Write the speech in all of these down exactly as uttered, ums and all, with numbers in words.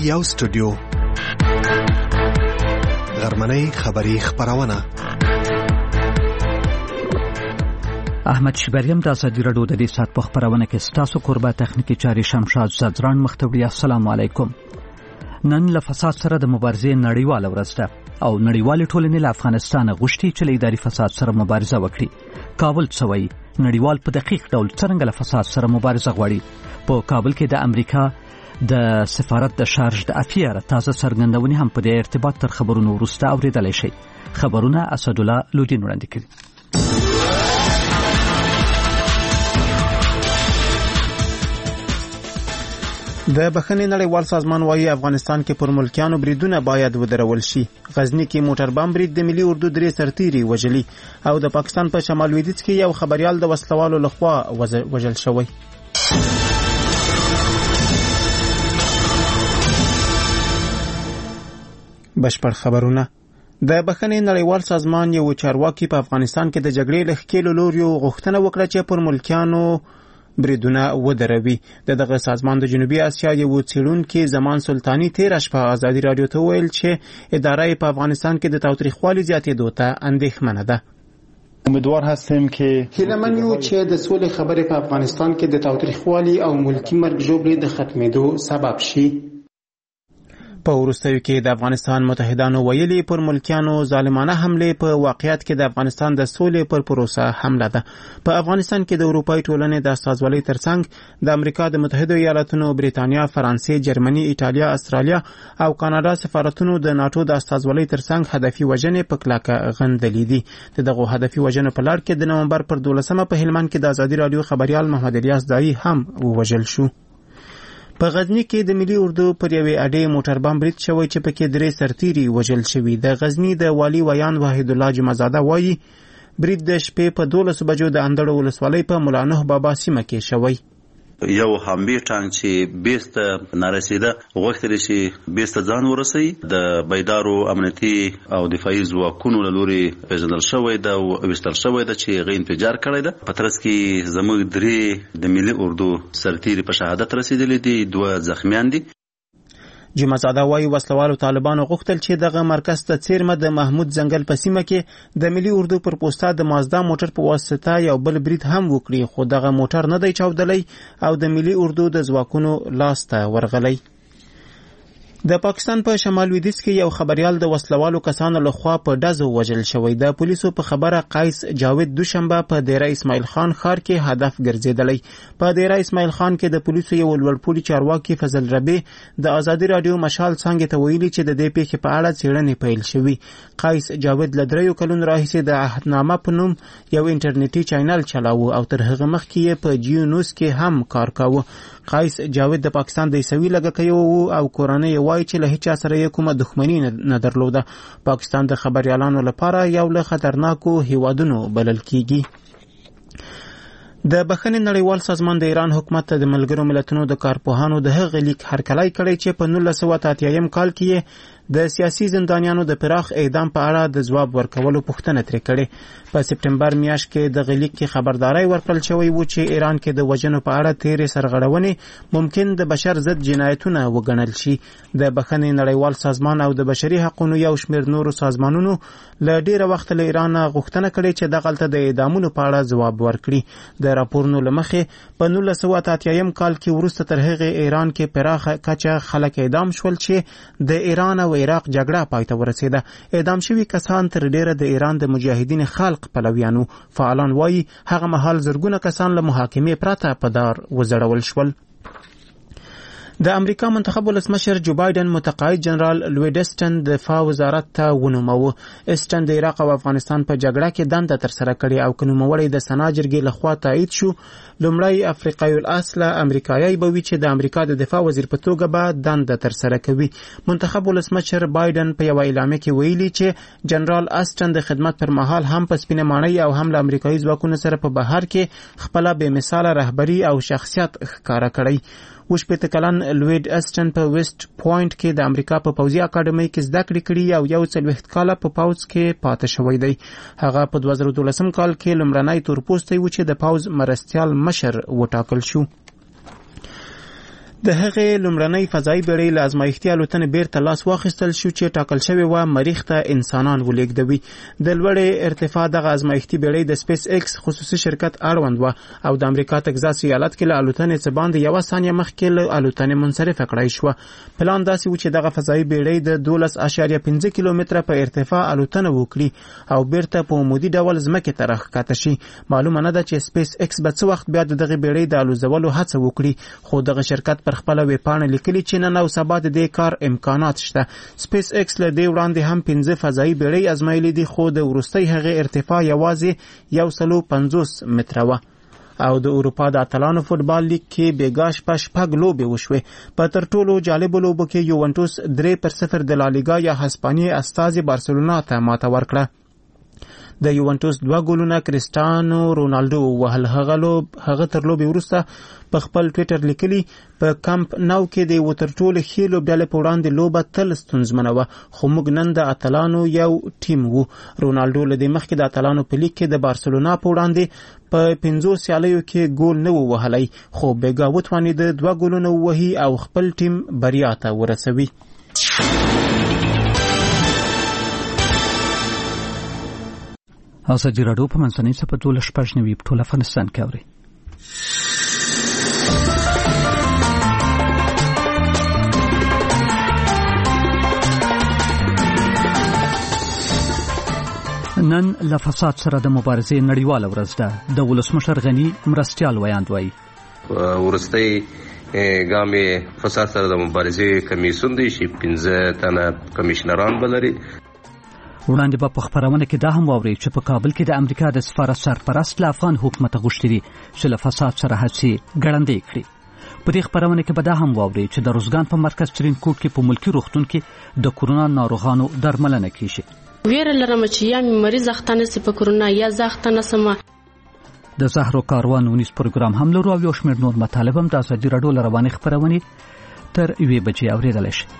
یو سټوډیو غرمنۍ خبری خبرونه. احمد شبریم د ازادي راډیو د دې سات په خبرونه کې ستاسو قربا تخنیکی چاري شمشاد زدران مختوی. السلام علیکم. نن له فساد سره د مبارزې نړیواله ورځ ده او نړیوال ټولنې له افغانستان غوښتي چې له اداري فساد سره مبارزه وکړي. کابل څوي نړیوال په دقیق ډول څنګه له فساد سره مبارزه غواړي. په کابل کې د امریکا د سفارت د شارج د افیر تازه څرګندونې هم په دې ارتباط تر خبرونو وروسته اوریدلای شي. خبرونه اسد الله لودین وړاندې کړي. د بخښنې نړیوال سازمان وايي افغانستان کې پر ملکیانو بریدونه باید ودرول شي. غزنی کې موټر بم برید د ملي اردو درې سرتیري وژلي او د پاکستان په شمال لویدیځ کې یو خبريال د وسلوالو لخوا وژل شوی. بشپړ خبرونه. د بخښنې نړیوال سازمان یو چارواکي په افغانستان کې د جګړې له ښکېلو لوریو غوښتنه وکړه چې پر ملکیانو بریدونه ودروي. د دغه سازمان د جنوبي اسیا یو څېړونکي زمان سلطانی تیر شپه ازادي رادیو ته ویل چې اداره په افغانستان کې د تاوتریخوالي زیاتېدو ته اندېښمنه ده. امیدوار هستیم که هیله‌من یو چې د سولې خبرې په افغانستان کې د تاوتریخوالي او ملکی مرګ ژوبلې د ختمېدو سبب شي. په وروستیو کې د افغانستان متحدانو ویلي پر ملکیانو ظالمانه حمله په واقعیت کې د افغانستان د سولې پر پروسه حمله ده. په افغانستان کې د اروپای ټولنې د استازولۍ ترڅنګ د امریکا د متحده ایالاتونو، بریتانیا، فرانسې، جرمني، ایټالیا، استرالیا او کاناډا سفارتونو د ناتو د استازولۍ ترڅنګ هدفي وژنې په کلکه غندلې دي. دغه هدفي وژنو په لړ کې د نومبر پر دولسمه په هلمند کې د ازادي رادیو خبريال محمد الیاس دایی هم وژل شو. په غزنی کې د ملي اردو پر یوې اډې موټر بم برید شوی چې پکې درې سرتیري وژل شوي. د غزنی د والی ویان وحید الله جمعزاده وایي برید د شپې په دولس بجو د اندړو ولسوالۍ په مولانه بابا سیمه کې شوی. یو همبي ټانک چې بیست نارسیده غوښتل شي بیست ځان ورسي د بيدارو امنیتي او دفاعي ځواکونو له لوري پیژندل شوی دا او وستل شوی دا چې غین انفجار کړی دا. په ترڅ کې زموږ درې د ملي اردو سرتیري په شهادت رسیدلي دي، دوه زخمیان دي. جمعزاده وايي وسلوالو طالبانو غوښتل چې دغه مرکز ته څیرمه د محمود ځنګل په سیمه کې د ملي اردو پر پوسټه د مازدا موټر په واسطه یو بل برید هم وکړي، خو دغه موټر نه دی چاودلی او د ملي اردو د ځواکونو لاس ته ورغلی. د پاکستان په شمال لویدیځ کې یو خبريال د وسلوالو کسانو لخوا په ډزو وژل شوی. د پولیسو په خبره قیس جاوید دوشنبه په دیره اسماعیل خان ښار کې هدف ګرځیدلی. په دیره اسماعیل خان کې د پولیسو یو لوړپوړي چارواکي فضل ربی د ازادي رادیو مشال څنګه ته ویلي چې د دې پیښې په اړه څېړنې پیل شوې. قیس جاوید له دریو کلونو راهیسې د عهدنامه په نوم یو انټرنیټي چینل چلاوه او تر هغه مخکې یې په جیو نیوز کې هم کار کاوه. قیس جاوید د پاکستان د عیسوي لږکي او کورنۍ وایي چې له هیڅ سره یې کومه دښمني نه درلوده. پاکستان د خبريالانو لپاره یو له خطرناکو هیوادونو بلل کیږي. د بخښنې نړیوال سازمان د ایران حکومت ته د ملګرو ملتونو د کارپوهانو د هغه لیک هرکلی کړی چې په نولس سوه اته اتیا کال کې د سیاسي زندانیانو د پراخ اعدام په اړه د ځواب ورکولو پوښتنه ترې کړې. په سپټمبر میاشت کې د غلیک کې خبرداري ورکړل شوی و چې ایران کې د وژنو په اړه تیرې سرغړونې ممکن د بشر ضد جنایتونه وګڼل شي. د بخښنې نړیوال سازمان او د بشري حقوقو یو شمېر نورو سازمانونو له ډیره وخت له ایران غوښتنه کړې چې دغلته د اعدامونو په اړه ځواب ورکړي. د راپورونو لمخې په نولس سوه اته اتیا کال کې وروسته تر هغه ایران کې پراخه کچه خلک اعدام شول چې د ایران او عراق جګړه پای ته ورسېده. اعدام شوي کسان تر ډیره د ایران د مجاهدین خلق پلویانو. فعالان وایي هغه مهال زرګونه کسان له محاکمې پرته په دار وزړول شول. د امریکا منتخب ولسمشر جو بایدن متقاعد جنرال لوید اسټن د دفاع وزارت ته ونوموه. اسټن د عراق او افغانستان په جګړه کې دنده ترسره کړې او که نوموړی د سنا جرګې لخوا تایید شو لومړی افریقایي الاصله امریکایي به وي چې د امریکا د دفاع وزیر په توګه به دنده ترسره کوي. منتخب ولسمشر بایدن په یوه اعلامیه کې ویلي چې جنرال اسټن د خدمت پر مهال هم په سپینه ماڼۍ او هم له امریکایي ځواکونو سره په بهر کې خپله بې مثاله رهبري او شخصیت ښکاره کړی. وشپېته کلن لوید اسټن په ویسټ پوینټ کې د امریکا په پوځي اکاډمۍ کې زده کړې کړي او یو څلوېښت کاله په پوځ کې پاتې شوی دی. هغه په دوه زره دولسم کال کې لومړنی تورپوستی و چې د پوځ مرستیال مشر وټاکل شو. د هغې لومړنۍ فضایي بیړۍ له ازمایښتي الوتنې بیرته لاس واخیستل شو چې ټاکل شوې وه مریخ ته انسانان ولېږدوي. د لوړې ارتفاع دغه ازمایښتي بیړۍ د سپیس ایکس خصوصي شرکت اړوند وه او د امریکا تګزاس ایالت کې له الوتنې څه باندې یوه ثانیه مخکې له الوتنې منصرفه کړای شوه. پلان داسې و چې دغه فضایي بیړۍ د دولس اعشاریه پنځه کیلومتره په ارتفاع الوتنه وکړي او بیرته په عمودي ډول ځمکې ته راښکته شي. معلومه نه ده چې سپیس ایکس به څه وخت بیا د دغې بیړۍ د الوزولو هڅه وکړي، خو دغه شرکت پر خپله ویبپاڼه لیکلي چې نن او سبا د دې کار امکانات شته. سپیس ایکس له دې وړاندې هم پنځه فضایي بیړۍ ازمایلې دي، خو د وروستۍ هغې ارتفاع یوازې یو سلو پنځوس متره وه. او د اروپا د اتلانو فوټبال لیګ کې بېګا شپه شپږ لوبې وشوې. په تر ټولو جالبو لوبو کې یوونټوس درې پر صفر د لالیګا یا هسپانیې استازي بارسلونا ته ماته ورکړه. د یوونټوس دوه ګولونه کریسټیانو رونالډو وهل. هغه لوب هغه تر لوبې وروسته په خپل ټویټر لیکلي په کمپ نو کې د یو تر ټولو ښې لوبډلې په وړاندې لوبه تل ستونزمنه وه، خو موږ نن د اتلانو یو ټیم وو. رونالډو له دې مخکې د اتلانو په لیګ کې د بارسلونا په وړاندې په پنځو سیالیو کې ګول نه و وهلی، خو بېګا وتوانېده دوه ګولونه ووهي او خپل ټیم بریا ته ورسوي. ازادي راډیو په منځنۍ سپه دولس شپږ نوي په ټول افغانستان کې اوري. نن له فساد سره د مبارزې نړیواله ورځ ده. د ولسمشر غني مرستیال ویاند وایي ورستۍ ګامې فساد سره د مبارزې کمیسیون دی چې پنځه تنه کمیشنران بلري. وړاندې به په خپرونه کې دا هم واورئ چې په کابل کې د امریکا د سفارت سرپرست له افغان حکومت غوښتي دي چې له فساد سره هڅې ګړندۍ کړي. په دې خپرونه کې به دا هم واورئ چې د روزګان په مرکز ترینکوټ کې په ملکي روغتون کې د کورونا ناروغانو درملنه کیږي. ویره لرم چې یا مریض اخته نشي په کورونا یا زخته نسم. د زهرو کاروان ونیس پروګرام هم لرو او یو شمېر نور مطالب هم د ازادي راډیو له روانې خپرونې تر یوې بجې اورېدلی شي.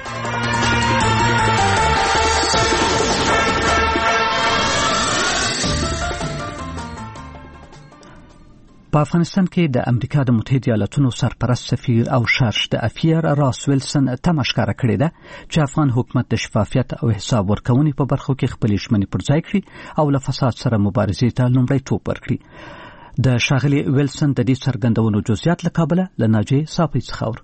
په افغانستان کې د امریکا د متحده ایالاتونو سرپرست سفیر او شارش د افیر راس ویلسن تمه ښکاره کړې ده چې افغان حکومت د شفافیت او حساب ورکونې په برخو کې خپلې ژمنې پر ځای کړي او له فساد سره مبارزې ته لومړیتوب ورکړي. د ښاغلي ویلسن د دې څرګندونو جزئیات له کابله له ناجیې صافۍ څخه اورو.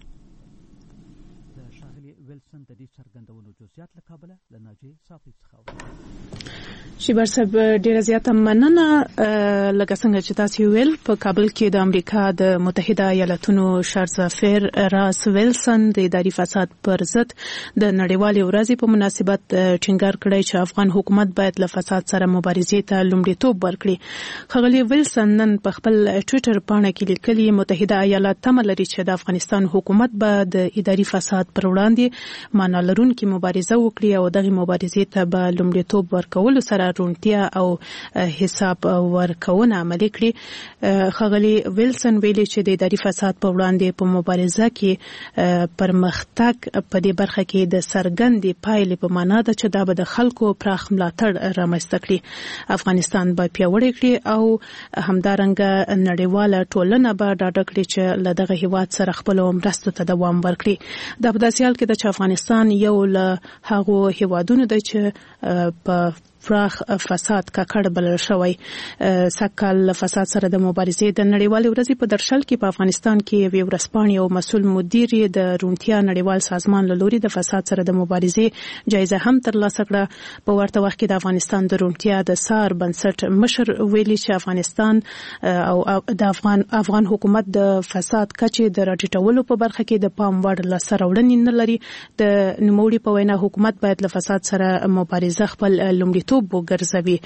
د ښاغلي ویلسن د دې څرګندونو جزئیات له کابله له ناجیې صافۍ څخه اورو. شیبر صاحب ډیره زیاته مننه. لکه څنګه چې تاسو ویل په کابل کې د امریکا د متحده ایالاتونو شارش سفیر راس ویلسن د اداري فساد پر ضد د نړیوالې ورځې په مناسبت ټینګار کړی چې افغان حکومت باید له فساد سره مبارزې ته لومړیتوب ورکړي. ښاغلي ویلسن نن په خپل ټویټر پاڼه کې لیکلي متحده ایالات تمه لري چې د افغانستان حکومت به د اداري فساد پر وړاندې معنا لرونکې مبارزه وکړي او دغه مبارزې ته به لومړیتوب ورکولو سره رونتیا او حساب ورکونه عملي کړي. ښاغلي ویلسن ویلي چې د اداري فساد په وړاندې په مبارزه کې پرمختګ په دې برخه کې د څرګندې پایلې په معنا ده چې دا به د خلکو پراخ ملاتړ رامنځته کړي. افغانستان به پیاوړی کړي او همدارنګه نړیواله ټولنه به ډاډه کړي چې له دغه هیواد سره خپلو مرستو ته دوام ورکړي. دا په داسې حال کې ده چې افغانستان یو له هغو هیوادونو دی چې په پراخ فساد ککړ بلل شوی. سکهال فساد سره د مبارزې د نړیوالې ورځې په درشل کې په افغانستان کې یو ورسپانې او مسؤل مدیر د رونتیا نړیوال سازمان له لوري د فساد سره د مبارزې جایزه هم ترلاسه کړه. په ورته وخت کې د افغانستان د رونتیا د سار بنسټ مشر ویلي چې افغانستان او د افغان افغان حکومت د فساد کچې د راټیټولو په برخه کې د پام وړ لاسته راوړنې نه لري. د نوموړي په وینا حکومت باید له فساد سره مبارزه خپل لومړیتوب وګرځوي.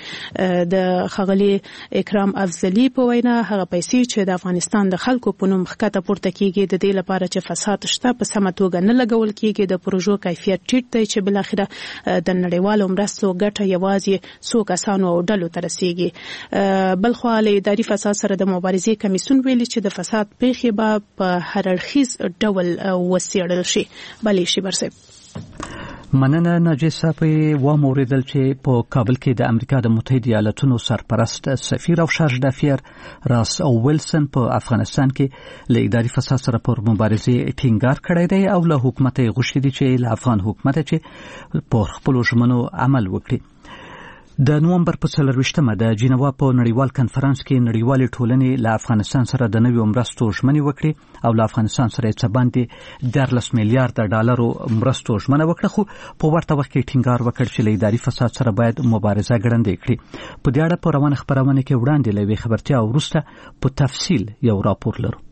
د ښاغلي اکرام افضلي په وینا هغه پیسې چې د افغانستان د خلکو په نوم ښکته پورته کیږي د دې لپاره چې فساد شته په سمه توګه نه لګول کیږي. د پروژو کیفیت ټیټ دی چې بل اخره د نړیوالو مرستو ګټه یوازې څو کسانو او ډلو ته رسیږي. بل خو له اداري فساد سره د مبارزې کمیسیون ویلي چې د فساد پیښې به په هر اړخیز ډول وڅېړل شي. بلې شي برسه مننه ناجی صاحب و موریدل چې په کابل کې د امریکا د متحده ایالاتونو سرپرست سفیر او شارژ دافیر راس او ویلسن په افغانستان کې له اداري فساد سره پر مبارزې ټینګار کړی دی او له حکومت غوښتي دي چې له افغان حکومت چې په خپل ژمنو عمل وکړي. د نومبر په څلرویشتمه د جنیوا په نړیوال کنفرانس کې نړیوالې ټولنې له افغانستان سره د نویو مرستو ژمنې وکړي او له افغانستان سره یې څه باندې دیارلس میلیارډ ډالرو مرستو ژمنه وکړه، خو په ورته وخت کې ټینګار وکړ چې له اداري فساد سره باید مبارزه ګړندۍ کړي. په دې اړه په روانه خبرونه کې وړاندې له یوې خبرتیا وروسته په تفصیل یو راپور لرو.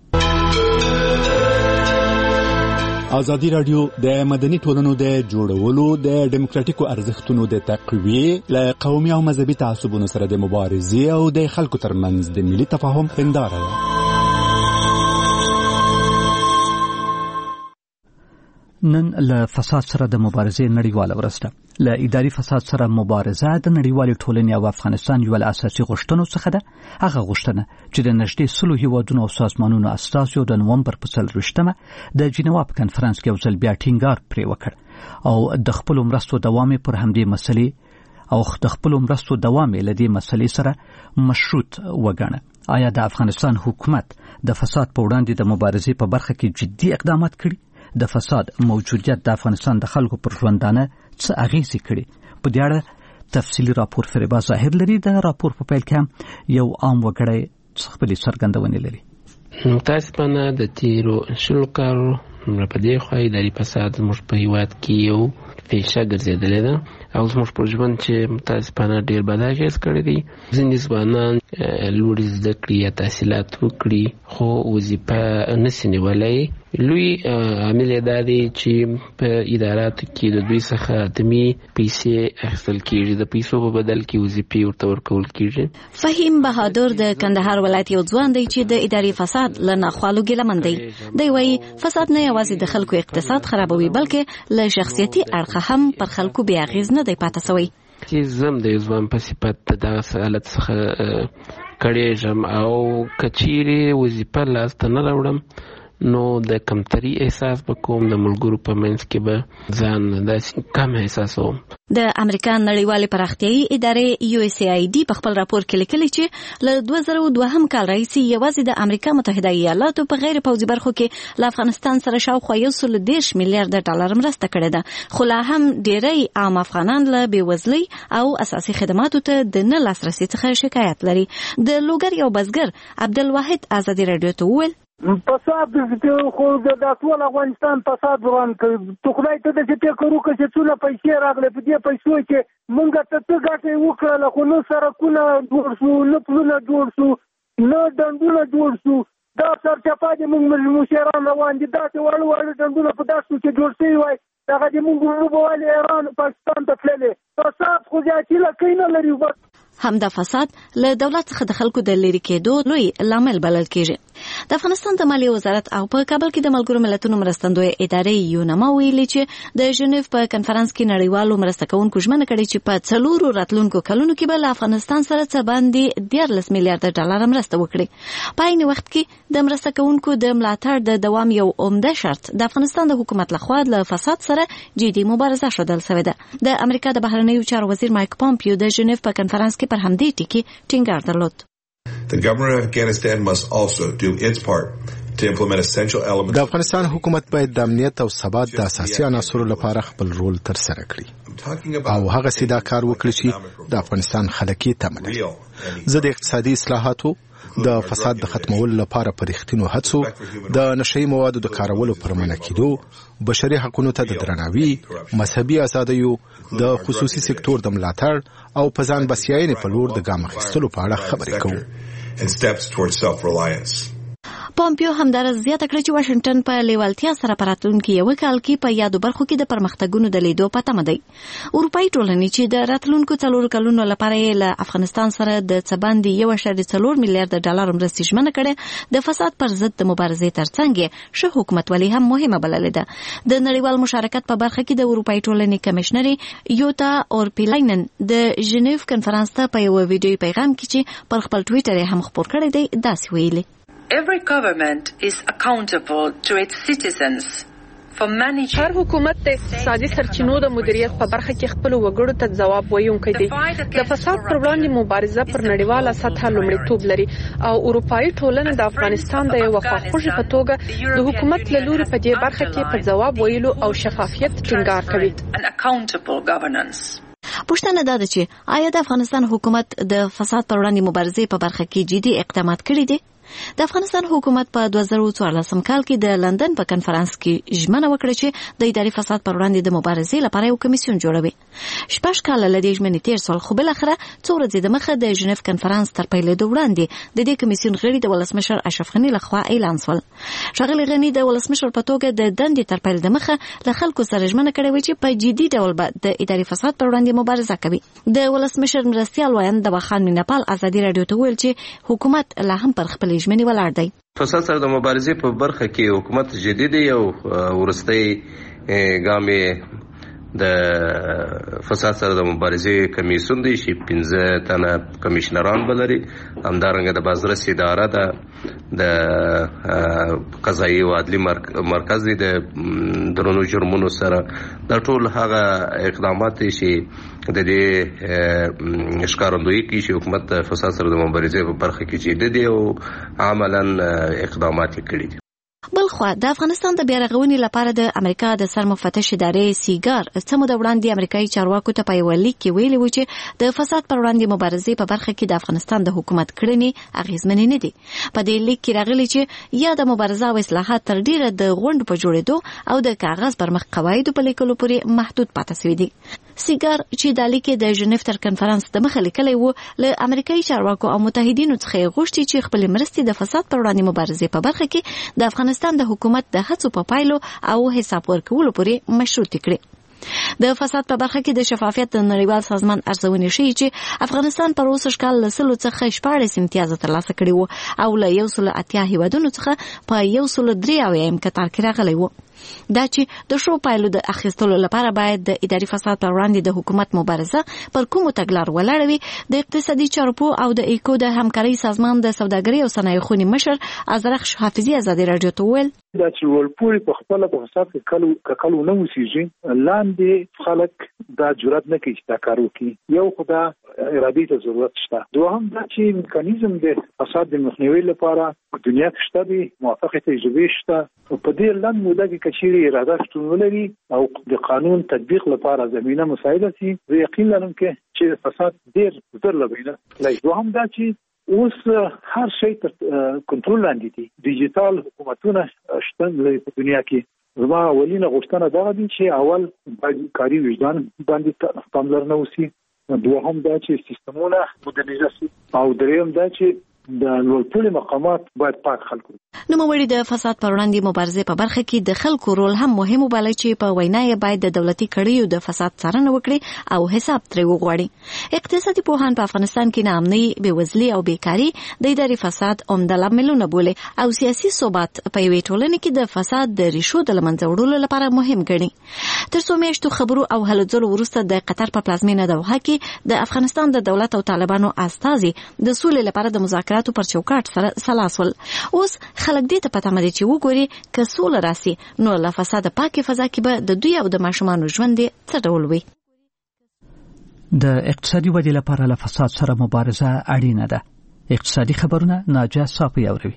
ازادي رادیو د مدني ټولنو د جوړولو د ډیموکراتیکو ارزښتونو د تقویې له قومي او مذهبي تعصبونو سره د مبارزې او د خلکو ترمنځ د ملي تفاهم هنداره ده. نن له فساد سره د مبارزې نړیواله ورځ ده. له اداري فساد سره مبارزه د نړیوالې ټولنې او افغانستان یو له اساسي غوښتنو څخه ده. هغه غوښتنه چې د نږدې سلو هیوادونو او سازمانونو استازو د نومبر په څلرویشتمه د جنیوا په کنفرانس کې یو ځل بیا ټینګار پرې وکړ او د خپلو مرستو دوام پر همدې مسلې او د خپلو مرستو دوام له دې مسلې سره مشروط وګڼه. آیا د افغانستان حکومت د فساد په وړاندې د مبارزې په برخه کې جدي اقدامات کړي؟ د فساد موجودیت د افغانستان د خلکو پر ژوندانه څه اغیزې کړي؟ په دې اړه تفصیلي راپور فریبا ظاهر لري. د راپور په پیل کې هم یو عام وګړی خپلې څرګندونې لري. متاسفانه د تیرو شلو کالو په دې خوا اداري فساد زموږ په هیواد کې یو پیشه ګرځېدلې ده او زموږ پر ژوند چې متاسفانه ډېر بد اغېز کړی دی. ځینې ځوانان لوړې زده کړې یا تحصیلات وکړي خو وظیفه نشي نیولی. لوی عامل دا دی چې په اداراتو کې د دوی څخه اتمي پیسې اخیستل کېږي، د پیسو په بدل کې وظیفې ورته ورکول کېږي. فهیم بهادر د کندهار ولایت یو ځوان دی چې د اداري فساد له ناخوالو ګیلمن دی. دی وایي فساد نه یوازې د خلکو اقتصاد خرابوي بلکې له شخصیتي اړخه هم پر خلکو بې اغېز نه دی پاتې سوی. چې زم د یو ځوان په صفت د دغه حالت څخه کړېږم او که چیرې وظیفه لاسته نه راوړم نو د کمتري احساس به کوم، د ملګرو په منځ کې به ځان داسې کم احساسوم. د امریکا نړیوالې پراختیایي ادارې یو اس ای آی ډي په خپل راپور کې لیکلي چې له دوه زره دوهم کال راهیسې یوازې د امریکا متحده ایالاتو په غیر پوځي برخو کې له افغانستان سره شاوخوا یو سل دېرش میلیارډ ډالر مرسته کړې ده، خو لا هم ډېری عام افغانان له بېوزلۍ او اساسي خدماتو ته د نه لاسرسي څخه شکایت لري. د لوګر یو بزګر عبدالواحد ازادي رادیو ته وویل فساد خو د ټول افغانستان فساد روان کړي. ته خدای ته د فکر وکړه چې څونه پیسې راغلي، په دې پیسو چې مونږ ته څه ګټه وکړله، خو نه سړکونه جوړ شو، نه پلونه جوړ شو، نه ډنډونه جوړ شو. دا سرچپه دي مونږ مشران روان دي، داسې واړه واړه ډنډونه په داسو کې جوړ شوي وای، دغه د مونږ وروبوالي ایران پاکستان ته تللې. فساد خو زیاتي لکۍ نه لري. همدا فساد له دولت څخه د خلکو د لرې کېدو لوی لامل بلل کېږي. د افغانستان د مالیې وزارت او په کابل کې د ملګرو ملتونو مرستندوی ادارې یونما ویلي چې د ژنیو په کنفرانس کې نړیوالو مرسته کوونکو ژمنه کړې چې په څلورو راتلونکو کلونو کې به له افغانستان سره څه باندې دیارلس میلیارډ ډالر مرسته وکړي. په عین وخت کې د مرسته کوونکو د ملاتړ د دوام یو عمده شرط د افغانستان د حکومت لخوا له فساد سره جدي مبارزه شودل شوې ده. د امریکا د بهرنیو چارو وزیر مایک پامپیو د ژنیو په کنفرانس کې پر همدې ټکي ټینګار درلود. The government of Afghanistan must also do its part to implement essential elements. د افغانستان حکومت باید د امنیت او ثبات د اساسي عناصرو لپاره خپل رول تر سره کړي او هغه سیدا کار وکړي چې د افغانستان خلک یې تمه لري. زه د اقتصادي اصلاحاتو، د فساد د ختمولو لپاره پر رښتینو هڅو، د نشئی موادو د کارولو پر منع کېدو، بشري حقوقو ته د درناوي، مذهبي ازادیو، د خصوصي سکتور د ملاتړ او په ځان بسیاینې په لور د ګام اخیستلو په اړه خبرې کوو. پامپیو همدارس زیاته کړه چې واشنگټن په لیوالتیا سره په راتلونکي یو کال کې په یادو برخو کې د پرمختګونو د لیدو په تمه دی. اروپایي ټولنې چې د راتلونکو څلورو کلونو لپاره یې له افغانستان سره د څه باندې یو اعشاریه څلور میلیارډ ډالر مرستې ژمنه کړې، د فساد پر ضد د مبارزې ترڅنګ ښه حکومتولي هم مهمه بللې ده. د نړیوال مشارکت په برخه کې د اروپایي ټولنې کمشنري یوتا اورپیلاینن د ژنیو کنفرانس ته په یو ویډیوي پیغام کې چې پر خپل ټویټر یې هم خپور کړی دی داسې ویلي: Every government is accountable to its citizens هر حکومت د اقتصادي سرچینو د مدیریت په برخه کې خپل وګړو ته ځواب ویونکی دی. د فساد پر وړاندې مبارزه پر نړیواله سطح لومړیتوب لري او اروپאי ټولنه د افغانستان د یو خواخوږي په توګه د حکومت له لوري په دې برخه کې په ځواب ویلو او شفافیت ټینګار کوي. پوښتنه دا ده چې آیا د افغانستان حکومت د فساد پر وړاندې مبارزې په برخه کې جدي اقدامات کړي دي؟ د افغانستان حکومت په دوه زره څوارلسم کال کې د لندن په کنفرانس کې ژمنه وکړه چې د اداري فساد پر وړاندې د مبارزې لپاره یو کمیسیون جوړوي. شپږ کاله له دې ژمنې تیر سول، خو بالاخره څو ورځې دمخه د ژنیف کنفرانس تر پیلېدو وړاندې د دې کمیسیون غړي د ولسمشر اشرف غني لخوا اعلان شول. ښاغلي غني د ولسمشر په توګه د دندې تر پیل دمخه له خلکو سره ژمنه کړې وه چې په جدي ډول به د اداري فساد پر وړاندې مبارزه کوي. د ولسمشر مرستیال وایند د بخان مینپال ازادي رادیو ته ویل چې حکومت لا هم پر خپل ژمنې ولاړ دی. فساد سره د مبارزې په برخه کې حکومت جدي دی او ورستۍ ګام د فساد سره د مبارزې کمیسیون دی چې پنځه تنه کمیشنران بلري. همدارنګه د بازرس اداره ده، د قضایي او عدلي مرکز دی د درنو جرمونو سره. دا ټول هغه اقدامات دي چې د دې ښکارندویي کوي چې حکومت د فساد سره د مبارزې په برخه کې جدي دی او عملاً اقدامات کړي دي. بلخوا د افغانستان د بیارغونې لپاره د امریکا د سرمفتش ادارې سیګار څه موده وړاندې امریکایي چارواکو ته په یوه لیک کې ویلي و چې د فساد پر وړاندې مبارزې په برخه کې د افغانستان د حکومت کړنې اغېزمنې نه دي. په دې لیک کې راغلي چې یا د مبارزه او اصلاحات تر ډیره د غونډو په جوړېدو او د کاغذ پر مخ قواعدو په لیکلو پورې محدود پاتې شوي دي. سیګار چې د لیک د ژنیف تر کنفرانس د مخه لیکلی و، له امریکایي چارواکو او متحدینو څخه غوښتي چې خپل مرستې د فساد پر وړاندې مبارزې په برخه کې د افغانستان د حکومت د هڅو په پایلو او حساب ورکولو پورې مشروط کړي. د فساد په برخه کې د شفافیت د نړیوال سازمان ارزونې ښیي چې افغانستان پر اوسه کال له سلو څخه شپاړس امتیاز ترلاسه کړي وو او له یو سل اتیا هیوادونو څخه په یو سل درې اویایم کتار کې راغلی وو. دا چې د شو پایلو د اخیستلو لپاره باید د اداري فساد پر وړاندې د حکومت مبارزه پر کومو تګلار ولاړه وي. د اقتصادي چارو او د ایکو د همکارۍ سازمان د سوداګرۍ او صنایع خونې مشر ازرخ حافظي ازادي رادیو ته ویل دا چې ولپوري په خپل په فساد کې کلو کلو نه وسیږي، لاندې خلک دا جرأت نه کوي چې دا کار وکړي. یو خدا ارادي ته ضرورت شته، دوهم دا چې میکانیزم د فساد د مخنیوي لپاره په دنیا کې شته دي، موافقه تجربه شته. په دې لاندې موده کې کچېرې اراده شتون ولري او د قانون تطبیق لپاره زمينه مساعده شي، زه یقین لرم چې فساد ډېر زر لبینه. دوهم دا چې اوس هر شی تر کنټرول لاندې دي. ډیجیټل حکومتونه شتون لري په دنیا کې. زما اولینه غوښتنه دا ده چې اول باید کاري وجدان باندې پاملرنه وشي، دوهم دا چې سیستمونه مدرنیزه شي، او دریم دا چې د لوړپوړي مقامات باید پاک خلکو. نوموړي د فساد پر وړاندې مبارزې په برخه کې د خلکو رول هم مهم وباله چې په وینا یې باید د دولتي کړیو د فساد څارنه وکړي او حساب ترې وغواړي. اقتصادي پوهان په افغانستان کې ناامنۍ، بېوزلي او بیکاري د اداري فساد عمده لاملونه بولي او سیاسي ثبات په یوې ټولنه کې د فساد د ریښو د له منځه وړلو لپاره مهم ګڼي. تر څو میاشتو خبرو او هلو ځلو وروسته د قطر په پلازمینه دوحه کې د افغانستان د دولت او طالبانو استازي د سولې لپاره د مذاکراتو پر چوکاټ سره سلاسول. اوس خلک دې ته پته مده چې وګوري که سوله راسي نو له فساد پاکه فضا کې به د دوی او د ماشومانو ژوند څه ډول وي. د اقتصادي ودې لپاره له فساد سره مبارزه اړینه ده. اقتصادي خبرونه ناجا صافي اوروي.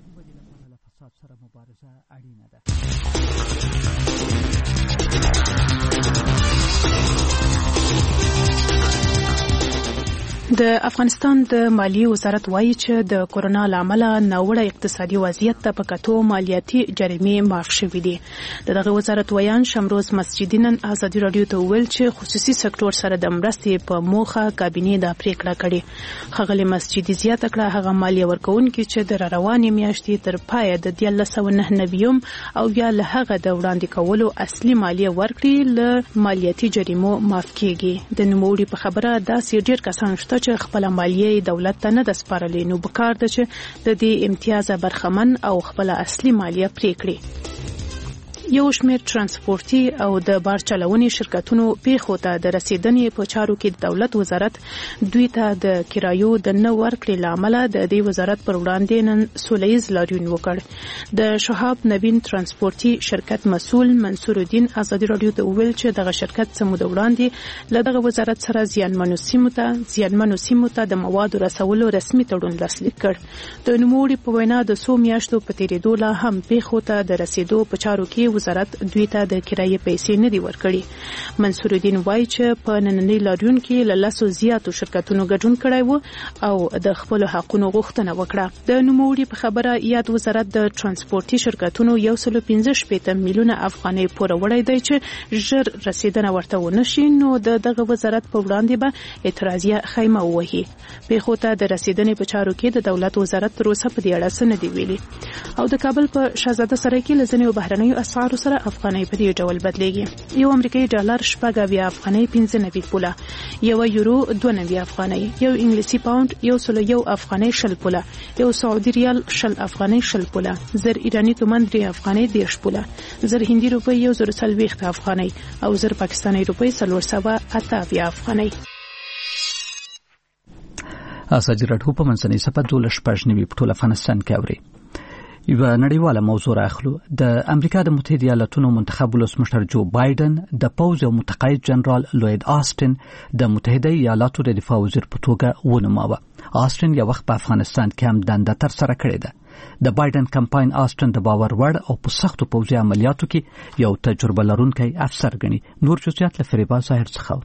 د افغانستان د مالیې وزارت وایي چې د کورونا لامل ناوړه اقتصادي وضعیت ته په کتو مالیاتي جریمې معاف شوې دي. دغه وزارت ویان شمروز مسجدي نن ازادي رادیو ته ویل چې خصوصي سکتور سره د مرستې په موخه کابینې د پریکړه کړې. ښاغلي مسجدي زیاته کړه هغه مالیه ورکوونکي چې د روانې میاشتې تر پایه د دیارلس سوه نهه نوي او یا له هغه د وړاندې کولو اصلي مالیه ورکړي له مالیاتي جریمو معاف کیږي. د نوموړي په خبره داسې ډېر کسان شته چې خپل مالیه دولت ته نه د سپارلې، نو بکار ده چې د دې امتیاز برخمن او خپل اصلي مالیه پرې کړي. یو شمېر ترانسپورتي او د بار چلونې شرکتونو پیښو ته د رسیدنې په چارو کې د دولت وزارت دوی ته د کرایو د نه ورکړې لامل د دې وزارت پر وړاندې نن سولهییز لاریون وکړ. د شهاب نوین ترانسپورتي شرکت مسؤل منصور الدین ازادي رادیو ته وویل چې دغه شرکت سمود وړاندې له دغه وزارت سره زیانمنو سیمو ته زیانمنو سیمو ته د موادو رسولو رسمي تړون لاسلیک کړ. د نوموړي په وینا د څو میاشتو په تیریدو لا هم پیښو ته د رسیدو په چارو کې وزارت دوی ته د کرایې پیسې نه دي ورکړي. منصور الدین وایي چې په نننۍ لاریون کې له لسو زیاتو شرکتونو ګډون کړی و او د خپل حقونو غوښتنه وکړه. د نوموړي په خبره یاد وزارت د ترانسپورتي شرکتونو یو سل پنځه شپېته میلیونه افغانۍ پوره وړی دی چې ژر رسیدنه ورته ونشي نو د دغه وزارت په وړاندې به اعتراضیه خیمه ووهي. پیښو ته د رسیدنې په چارو کې د دولت وزارت تر اوسه په دې اړه څه نه دي ویلي. او د کابل په شهزاده سرای کې له ځینو بهرنیو اسعارو سره افغانۍ په دې ډول بدلېږي. یو امریکایي ډالر شپږ اویا افغانۍ پنځه نوي پوله، یو یورو دوه نوي افغانۍ، یو انګلیسي پاوند یو سل یو افغانۍ شل پوله، یو سعودي ریال شل افغانۍ شل پوله، زر ایراني تومان درې افغانۍ دېرش پوله، زر هندي روپۍ یو زر څلوېښت افغانۍ او زر پاکستاني روپۍ څلور سوه اته اویا افغانۍ. ازادي راډیو په منځنۍ صفحه دولس شپږ نوي په ټول افغانستان کې اوري. یو نړیواله موضوع راخلو. د امریکا د متحده ایالاتونو منتخب ولسمشر جو بایدن د پوز او متقاعد جنرال لوید آستن د متحده ایالاتو د دفاع وزیر په توګه ونوماوه. آستن یو وخت په افغانستان کې هم دنده تر سره کړې ده. د بایدن کمپاین آستن د باور وړ او په سختو پوځي عملیاتو کې یو تجربه لرونکی افسر ګڼي. نور جزئیات له فریبا ظاهر څخه.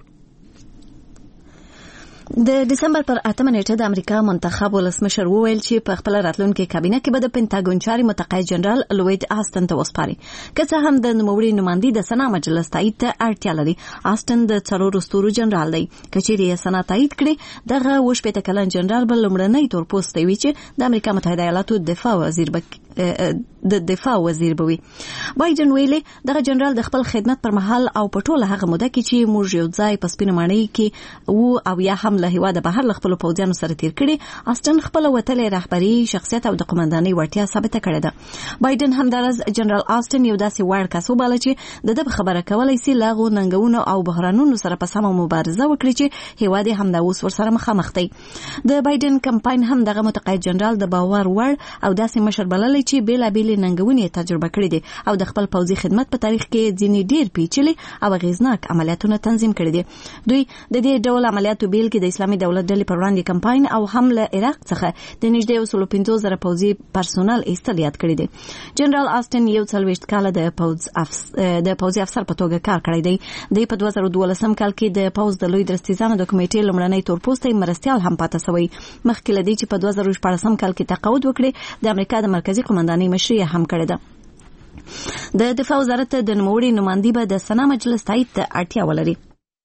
د دسمبر پر اتمه نیټه د امریکا منتخب ولسمشر وویل چې په خپل راتلونکي کابینه کې به د پینټاګون چاري متقاعد جنرال لوید آستن ته وسپاري. که څه هم د نوموړي نمائندې د سنا مجلس تایید ته اړتیا لري. آستن د څلورو ستورو جنرال دی. کچېرې یې سنا تایید کړي دغه اووه شپېته کلن جنرال به لومړنی تورپوستی وي چې د امریکا متحده ایالاتو دفاع وزیر به د دفاع وزیر بوي. بایدن ویلي دغه جنرال د خپل خدمت پر مهال او په ټوله هغه موده کې چې موږ یو ځای په سپینه ماڼۍ کې وو او یا هم له هیواده بهر له خپل پوځیانو سره تیر کړي، آستن خپل وتلې رهبري شخصیت او د قومندانۍ وړتیا ثابته کړې ده. بایدن همدارس جنرال آستن یو داسې وړ کس وباله چې د ده خبره کولای شي له هغو ننګونو او بحرانونو سره په سمه مبارزه وکړي چې هیواد یې همدا اوس ورسره مخامخ دی. د بایدن کمپاین هم دغه متقاعد جنرال د باور وړ او داسې مشر بللی چې بېلابېلې ننګونې تجربه کړې دي او د خپل پوځي خدمت په تاریخ کې ځینې ډېر پیچلي او اغېزناک عملیاتونه تنظیم کړي دي. دوی د دې ډول عملیاتو بیلګې د اسلامي دولت ډلې پر وړاندې کمپاین او هم له عراق څخه د نږدې یو سل پنځوس زره پوځي پرسونل ایستل یاد کړي دي. جنرال آستن یو څلوېښت کاله د پوځ د پوځي افسر په توګه کار کړی دی. د په دوه زره دولسم کال کې د پوځ د لوی درستیزانو د کمیټې لومړنی تورپوستی مرستیال هم پاتې شوی، مخکې له دې چې په دوه زره شپاړسم کال کې تقاعد وکړي. د امریکا د مرکزی قومندانۍ مشري هم کړې ده. د دفاع وزارت د نوموړي نمائندې به د سنا مجلس تایید ته اړتیا ولري.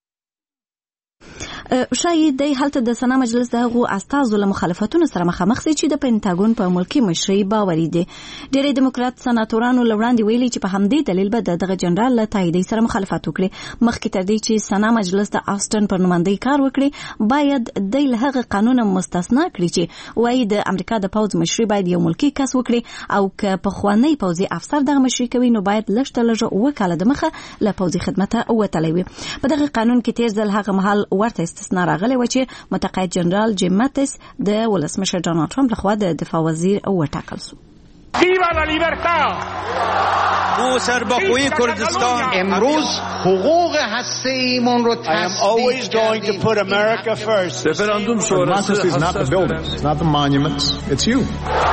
شاید د هلته د سنا مجلس د هغو استازو له مخالفتونو سره مخامخ شي چې د پینټاګون په ملکی مشرۍ باوري دي. ډېری دیموکرات سناتورانو لوړاندې ویلي چې په همدې دلیل به دغه جنرال له تاییدي سره مخالفت وکړي. مخکې تر دې چې سنا مجلس د آستن پر نمائندۍ کار وکړي، باید د هغه قانون مستثنا کړي چې وايي د امریکا د پوځ مشري باید یو ملکی کس وکړي او که په خوانی پوځي افسر دغه مشري کوي نو باید لږ لږ اوه کاله د مخه له پوځي خدمته وتلی وي. په دغه قانون کې تیر ځل هغه مهال ورته استثنا راغلی و چې متقاعد جنرال جیم ماتیس د ولسمشر ډونالد ټرمپ لخوا د دفاع وزیر وټاکل شو. ویوا لا لیبرتا! ما سرباخوی کردستان امروز حقوق هسته‌ایمون رو I am always going to put America first. Referendum sonrası is not the buildings, it's not the monuments, it's you.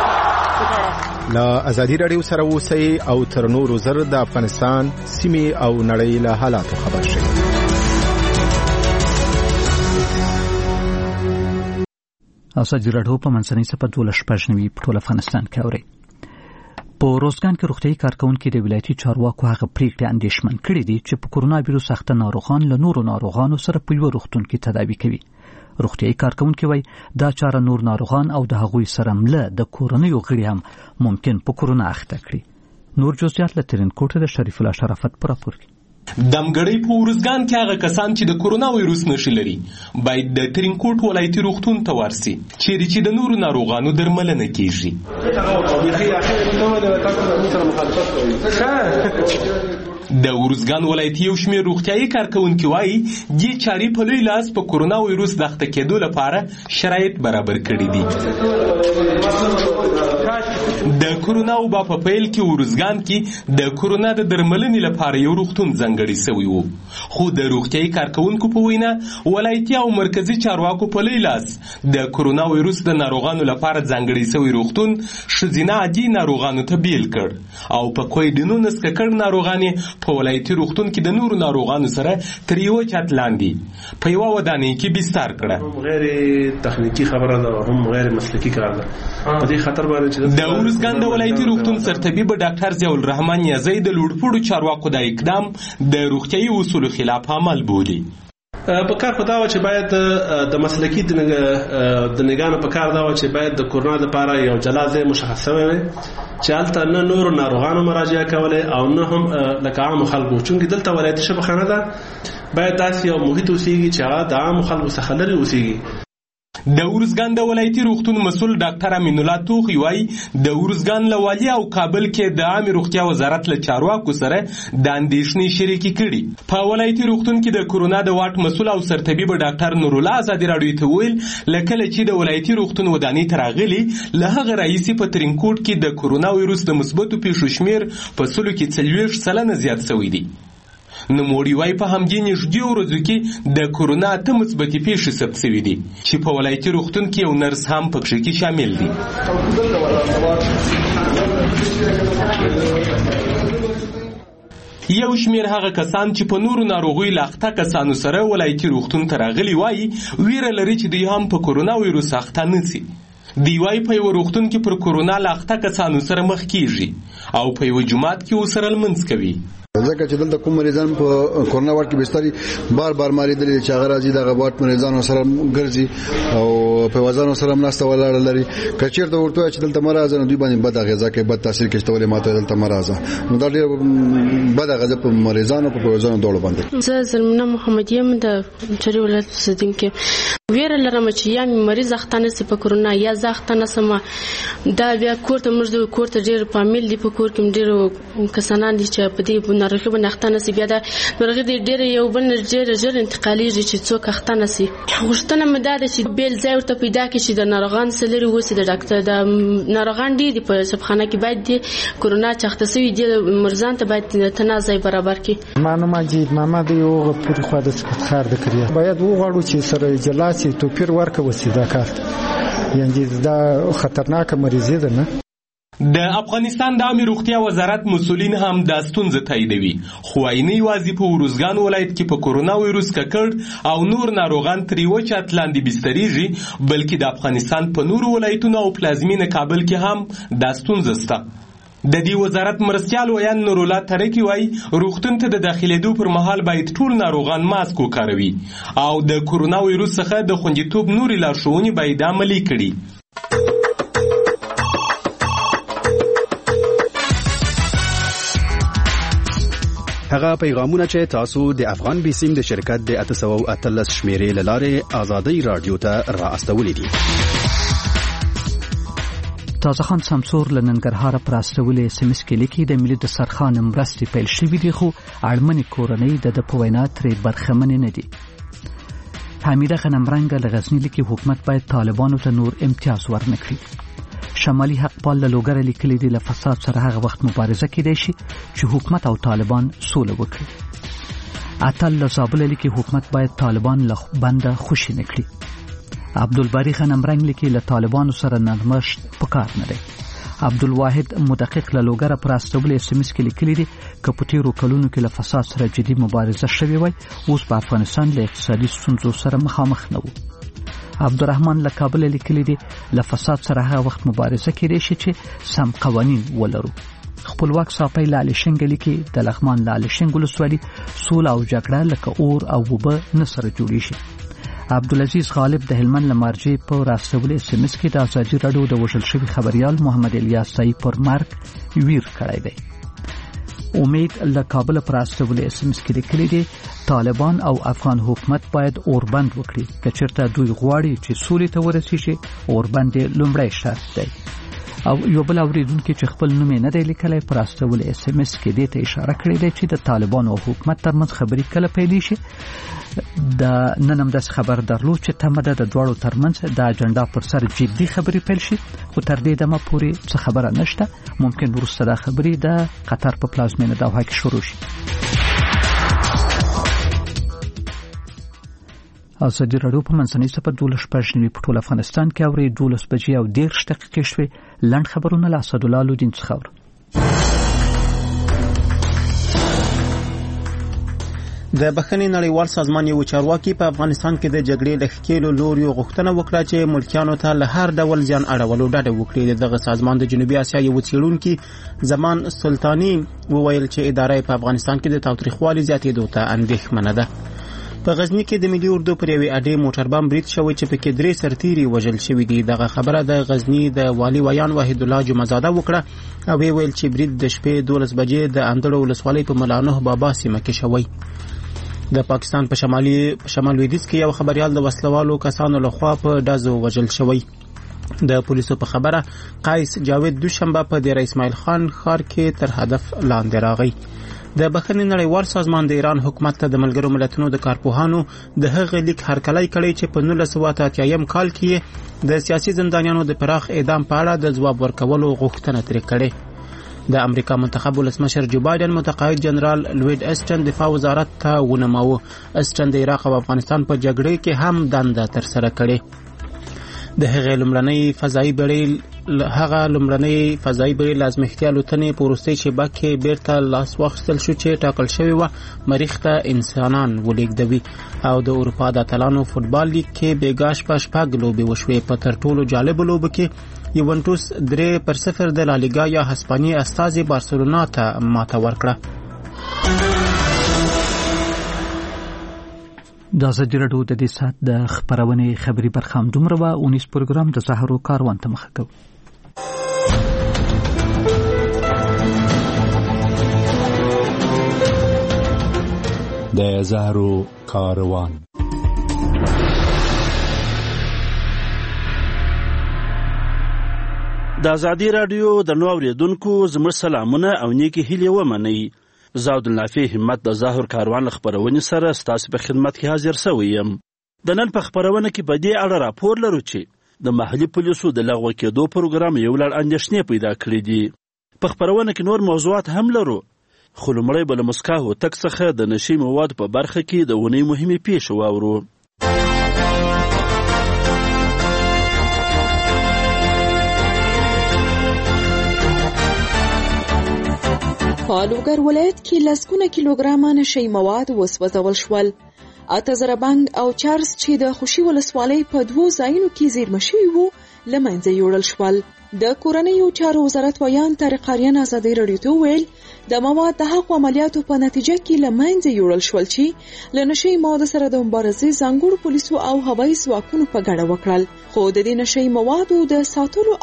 لا ازادي راډیو سره اوسئ او تر نورو زر د افغانستان سیمې او نړۍ له حالاتو خبر شئ. ازادي راډیو په منځنۍ صفحه دولس شپږ نوي په ټول افغانستان کې اوري. په روزګان کې روغتیايي کارکونکي د ولایتي چارواکو هغه پریکړې اندېښمن کړي دي چې په کورونا وایرس اخته ناروغان له نورو ناروغانو سره په یو روغتون کې تداوي کوي. روغتیايي کارکونکي وایي دا چاره نور ناروغان او د هغوی سره مله د کورنیو غړي هم ممکن په کورونا اخته کړي. نور جزئیات له ترینکوټ د شریف الله شرافت پر راپور کې. دمګړی په ورزګان کې هغه کسان چې د کورونا وایروس نښې لري باید د ترینکوټ ولایتي روغتون ته ورسي چیرې چې د نورو ناروغانو درملنه کیږي. د ورزګان ولایتي یو شمېر روغتیايي کارکونکي وایي دې چارې په لوی لاس په کورونا وایروس د اخته کېدو لپاره شرایط برابر کړي دي. د کورونا وبا په پیل کې ورزګان کې د کورونا د درملنې لپاره یو روغتون ځانګړی شوی وو، خو د روغتیايي کارکونکو په وینا ولایتي او مرکزی چارواکو په لوی لاس د کورونا وایروس د ناروغانو لپاره ځانګړی شوی روغتون ښځینه عادي ناروغانو ته بیل کړ او په کویډینو نسککړ ناروغانې په ولایتي روغتون کې د نورو ناروغانو سره تر یو چت لاندې په یوه ودانۍ کې بستر کړه. غیر تخنیکی خبره ده، هم غیر مسلکی کار ده. په دې خطر باندې د ورزګان د ولایتي روغتون سرطبیب ډاکټر ضیاء الرحمن یزی د لوړپوړو چارواکو د اقدام د روغتیايي اصولو خلاف عمل بولي. په کار په داوا چې باید د مسلکی د نګانو په کار داوا چې باید د کورونا لپاره یو جلازه مشخصه وي چې هلته نه نور ناروغانو مراجعه کوله او نه هم لکه عام خلکو، چونکه دلته ولایتي شبخانه ده باید داسې یو محیط اوسېږي چې هغه د عام خلکو څخه لرې اوسېږي. د ورزګان د ولایتي روغتون مسؤل ډاکټر امین الله توخی وایي د ورزګان له والي او کابل کې د عامه روغتیا وزارت له چارواکو سره د اندېښنې شریکي کړي. په ولایتي روغتون کې د کورونا د واټ مسؤل او سرطبیب ډاکټر نور الله ازادي راډیو ته ویل لکه چې د ولایتي روغتون ودانۍ تراغلي له هغه رئیس په ترینکوټ کې د کورونا وایروس د مثبتو پیښو شمیر په سلو کې څلوېښت سلنه زیات شوی دی. نوموړي وایي په همدې نږدې ورځو کې د کورونا اته مثبتې پیښې ثبت شوي دي چې په ولایتي روغتون کې یو نرس هم پکې کې شامل دي. یو شمیر هغه کسان چې په نورو ناروغیو له اخته کسانو سره ولایتي روغتون ته راغلي وایي ویره لري چې دوی هم په کورونا وایروس اخته نه شي. دی وایي په یو روغتون کې پر کورونا له اخته کسانو سره مخ کیږي او په یو جومات کې ورسره لمونځ کوي. ځکه چې دلته کوم مریضان په کورونا واټ کې بستري بار بار مریض دي چې هغه راځي دغه واټ مریضانو سره ګرځي او په وزن سره مرسته ولاړ لري. کچیر ته ورته چې دلته مرز نه دوی باندې بد غذا کې بد تاثیر کوي ولې ماته دلته مرز نو دا ډېر بد غذا په مریضانو په وزن ډول باندې. زه زلمه محمد یم د چری ولایت اوسیدونکي ویره لرم چې یا مریض اختانه سي په کورونا یا زختانه سم دا بیا کوړه مرزه کوړه ډېر فامیل دی په کور کې ډېر کسانان دي چې په دې ناروغي باندې اختانه سي بیا دا ناروغي ډېر یو بل ډېر ژر انتقالي چې څوک اختانه سي. غوښتنه مې دا ده چې بیل ځای ورته پیدا کړي چې د ناروغان سره لري وسی د ډاکټر د ناروغان دي په سبخانه کې باید د کورونا چخته سوي د مرزان ته باید تنازع برابر کړي. مانو ماجید محمد یو پوری خو د خار د کړی باید وغواړو چې سره جلاسي توپیر ورکه وسی دا کار یعنی دا خطرناک مریضي ده نه. د افغانستان د عامه روغتیا وزارت مسؤلین هم دا ستونزه تاییدوي، خو عیني یوازې په ورزګان ولایت کې په کورونا وایروس ککړ او نور ناروغان تر یو چت لاندې بستریږي، بلکې د افغانستان په نورو ولایتونو او پلازمینه کابل کې هم دا ستونزه شته. د دې وزارت مرستیال ویان نور الله ترکی وایي روغتون ته د داخلېدو پر مهال باید ټول ناروغان ماسک وکاروي او د کورونا وایروس څخه د خوندیتوب نورې لارښوونې باید عملي کړي. هغه پیغامونه چې تاسو د افغان بیسیم د شرکت د اته سوه او اتلس شمیرې لاره آزادۍ رادیو ته را استولې دي. تازه خان سمسور له ننګرهار پر استولې اس ام اس کې لیکي د ملي دسترخوان مرستې پیل شوې دي خو اړمنې کورنۍ د په وینا ترې برخمنې نه دي. حمیده غنمرنګ له غزني لیکي حکومت باید طالبانو ته نور امتیاز ورنکړي. شمالي حق پال له لوګر لیکلي دي له فساد سره هغه وخت مبارزه کېدای شي چې حکومت او طالبان سوله وکړي. اتل له زابل لیکي حکومت باید طالبان له بنده خوشي نه کړي. عبدالباری غنمرنګ لیکي له طالبانو سره نرمښت پکار نه دی. عبدالواحد مدقق له لوګر پر استول اس ام اس کې لیکلي دي که په تیرو کلونو کې له فساد سره جدي مبارزه شوې وای اوس په افغانستان له اقتصادي ستونزو سره مخامخ نه وو. عبدالرحمن له کابل لیکلي دي له فساد سره هغه وخت مبارزه کېدای شي چې سم قوانین ولرو. خپلواک صاحب لاله شنګ لیکي د لغمان لاله شنګ ولسوالي سوله او جګړه لکه اور او وبه نصر جوړی شي. عبدالعزیز غالب د هلمند لمرجی په راستول اس ام اس کې د ازادي راډیو د وژل شوی خبريال محمد الیاس سای پر مرګ ویر کړی دی. امید له کابل پر استولې اس ام اس کې لیکلي دي طالبان او افغان حکومت باید اوربند وکړي که چېرته دوی غواړي چې سولې ته ورسیږي اوربند لومړی شرط دی. او یو بل اوریدونکو چې خپل نوم نه دی لیکلی پر استولې اس ام اس کې دې ته اشاره کړې ده چې د طالبان او حکومت ترمنځ خبرې کله پیلې شي. د نن هم داسې خبر درلود چې تمه ده د دواړو ترمنځ د اجنډا پر سر جدي خبرې پیل شي، خو تر دې دمه پورې څه خبره نشته. ممکن وروسته دا خبرې د قطر په پلازمینه دوحه کې شروع شي. ازادي راډیو په منځنۍ سپه دولس شپږ نوي په ټول افغانستان کې اوري دولس بجې او دېرش دقیقې شوې. لنډ خبرونه له اسدالله لودین څخه اورو. د بخښنې نړیوال سازمان یو چارواکي په افغانستان کې د جګړې د ښکېلو لوریو غوښتنه وکړه چې ملکیانو ته له هر ډول زیان اړولو ډډه وکړي. دغه سازمان د جنوبي اسیا یو څېړونکي زمان سلطاني وویل چې اداره په افغانستان کې د تاوتریخوالي زیاتېدو ته اندېښمنه ده. په غزنی کې د ملي اردو پر یوې اډې موټر بم برید شوی چې پکې درې سرتیري وژل شوي دي. دغه خبره د غزنی د والي ویان وحید الله جمعزاده وکړه او ویل چې برید د شپې دولس بجې د اندړو ولسوالۍ په ملانوه بابا سیمه کې شوی. د پاکستان په شمالي شمال لویدیځ کې یو خبريال د وسلوالو کسانو لخوا په ډزو وژل شوی. د پولیسو په خبره قیس جاوید دوشنبه په دیر اسماعیل خان ښار کې تر هدف لاندې راغی. د بخښنې نړیوال سازمان د ایران حکومت ته د ملګرو ملتونو د کارپوهانو د هغه لیک هرکلی کړی چې په نولس سوه اته اتیا کال کې د سیاسي زندانیانو د پراخ اعدام په اړه د ځواب ورکولو غوښتنه ترې کړې. د امریکا منتخب ولسمشر جو بایدن متقاعد جنرال لوید اسټن دفاع وزارت ته ونماوه. اسټن د عراق او افغانستان په جګړې کې هم دنده تر سره کړې. د هغه لومړنۍ فضایي بېړۍ هغه لومړنۍ فضایي بېړۍ لازمښتي الوتنې په وروستۍ شېبه کې بیرته لاس واخیستل شو چې ټاکل شوې وه مریخ ته انسانان ولېږدوي. او د اروپا د اتلانو فوټبال لیګ کې بېګا شپه شپږ لوبې وشوې. په تر ټولو جالبو لوبو کې یوونټوس درې پر صفر د لالیګا یا هسپانیې استازي بارسلونا ته ماته ورکړه. د ازادي راډیو د دې ساعت د خبرونې خبري برخه هم دومره وه. اونیس پروګرام د زهرو کاروان ته مخه کوو. د زهرو کاروان د ازادي راډیو د نو اوریدونکو زموږ سلامونه او نیکی هیلې ومنئ. زه عبدالنافع همت د زهر کاروان له خپرونې سره ستاسو په خدمت کې حاضر شوی یم. د نن په خپرونه کې په دې اړه راپور لرو چې د محلي پولیسو د لغوه کېدو پروګرام یو لړ اندېښنې پیدا کړې دي. په خپرونه کې نور موضوعات هم لرو، خو لومړی به له مسکا هوتک څخه د نشي موادو په برخه کې د اونۍ مهمې پیښې واورو. په لوګر ولایت کې لسګونه کیلوګرامه نشي مواد وسوځول شول. اته زره بنګ او چارس چې د خوشي ولسوالۍ په دوو ځایونو کې زیرمه شوي وو له منځه یوړل شول. د کورنیو چارو وزارت ویان طارق آریان ازادي راډیو ته وویل د مواد د حق عملیاتو په نتیجه کې له منځه یوړل شول چې له نشي موادو سره د مبارزې ځانګړو پولیسو او هوایي ځواکونو په ګډه وکړل. خو د دې نشي موادو د ساتلو